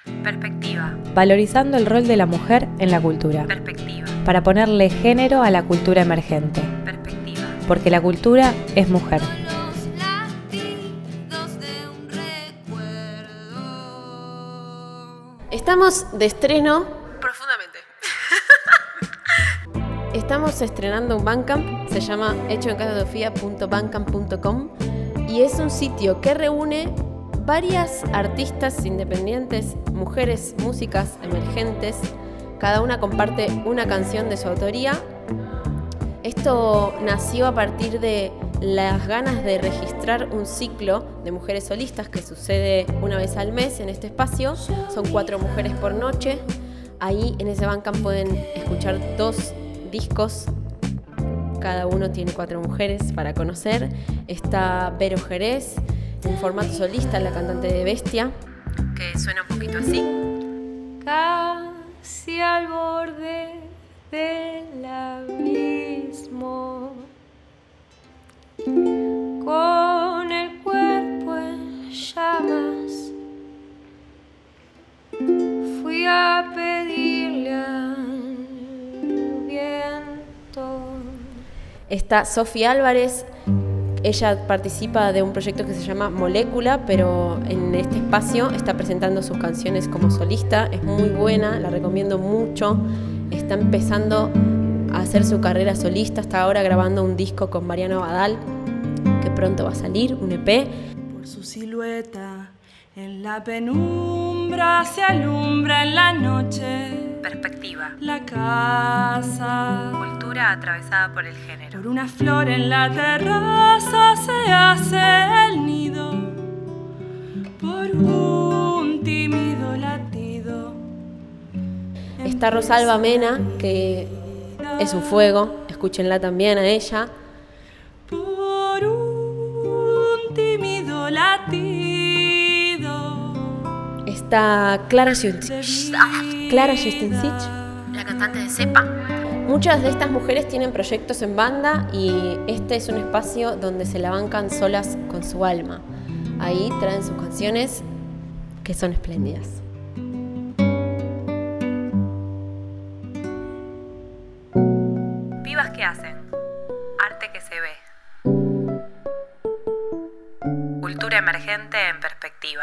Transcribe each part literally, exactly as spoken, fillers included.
Perspectiva. Valorizando el rol de la mujer en la cultura. Perspectiva. Para ponerle género a la cultura emergente. Perspectiva. Porque la cultura es mujer. Estamos de estreno. Profundamente. Estamos estrenando un Bandcamp, se llama hecho en casa de sofía punto bandcamp punto com y es un sitio que reúne varias artistas independientes, mujeres, músicas emergentes. Cada una comparte una canción de su autoría. Esto nació a partir de las ganas de registrar un ciclo de mujeres solistas que sucede una vez al mes en este espacio. Son cuatro mujeres por noche. Ahí en ese Bandcamp pueden escuchar dos discos. Cada uno tiene cuatro mujeres para conocer. Está Vero Jerez, en formato solista, la cantante de Bestia, que suena un poquito así. Casi al borde del abismo, con el cuerpo en llamas, fui a pedirle al viento. Está Sofía Álvarez. Ella participa de un proyecto que se llama Molécula, pero en este espacio está presentando sus canciones como solista. Es muy buena, la recomiendo mucho. Está empezando a hacer su carrera solista, está ahora grabando un disco con Mariano Badal, que pronto va a salir, un E P. Por su silueta en la penumbra se alumbra en la noche. Perspectiva. La casa. Cultura atravesada por el género. Por una flor en la terraza se hace el nido. Por un tímido latido. Está Rosalba Mena, que es un fuego, escúchenla también a ella. Por un tímido latido. Está Clara Justinsich, Clara Justinsich, La cantante de Cepa. Muchas de estas mujeres tienen proyectos en banda y este es un espacio donde se la bancan solas con su alma. Ahí traen sus canciones que son espléndidas. Pibas que hacen. Arte que se ve. Cultura emergente en perspectiva.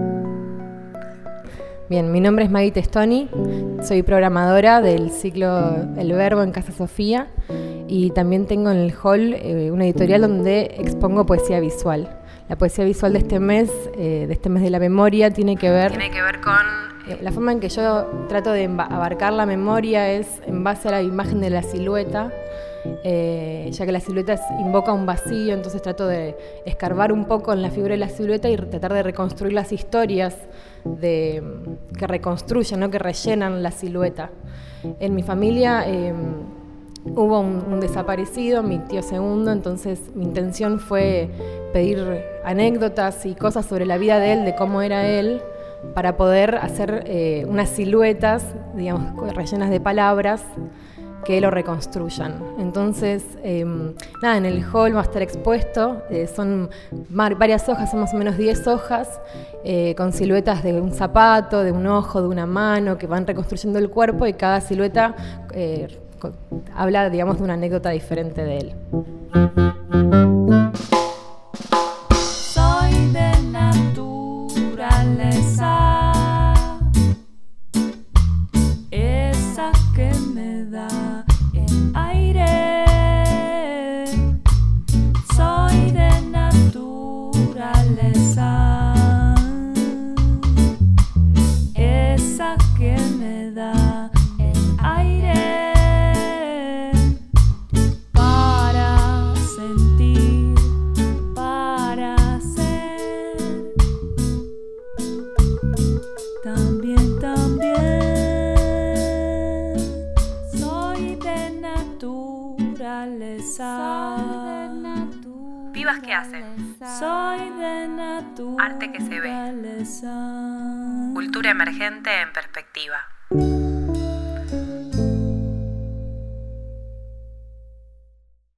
Bien, mi nombre es Maggie Testoni, soy programadora del ciclo El Verbo en Casa Sofía y también tengo en el hall eh, una editorial donde expongo poesía visual. La poesía visual de este mes, eh, de este mes de la memoria, tiene que ver... Tiene que ver con... Eh, la forma en que yo trato de abarcar la memoria es en base a la imagen de la silueta, eh, ya que la silueta es, invoca un vacío, entonces trato de escarbar un poco en la figura de la silueta y tratar de reconstruir las historias de, que reconstruyen, ¿no? Que rellenan la silueta. En mi familia eh, hubo un, un desaparecido, mi tío segundo, entonces mi intención fue pedir anécdotas y cosas sobre la vida de él, de cómo era él, para poder hacer eh, unas siluetas, digamos, rellenas de palabras que lo reconstruyan. Entonces, eh, nada, en el hall va a estar expuesto, eh, son mar, varias hojas, son más o menos diez hojas, eh, con siluetas de un zapato, de un ojo, de una mano, que van reconstruyendo el cuerpo y cada silueta eh, habla, digamos, de una anécdota diferente de él. Soy de naturaleza, esa que me da el aire. Soy de naturaleza, esa que me da el aire. Para sentir, para ser, también, también. Soy de naturaleza. Pibas que hacen. Soy de naturaleza. Arte que se ve. Cultura emergente en perspectiva.